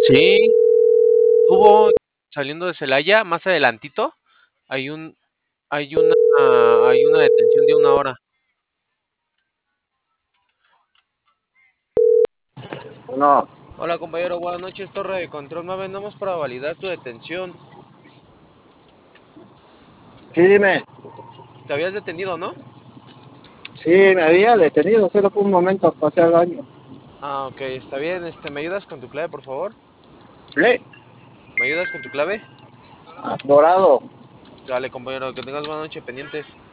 Sí, tuvo saliendo de Celaya, más adelantito, hay un hay una detención de 1 hora. No, Hola compañero, buenas noches, Torre de Control 9, andamos para validar tu detención. sí, dime. Te habías detenido, ¿no? Sí, me había detenido, solo por un momento, pasé al baño. Ah, ok, está bien. ¿Me ayudas con tu clave, por favor? Sí, ¿Me ayudas con tu clave? dorado. Dale, compañero, que tengas buena noche pendientes.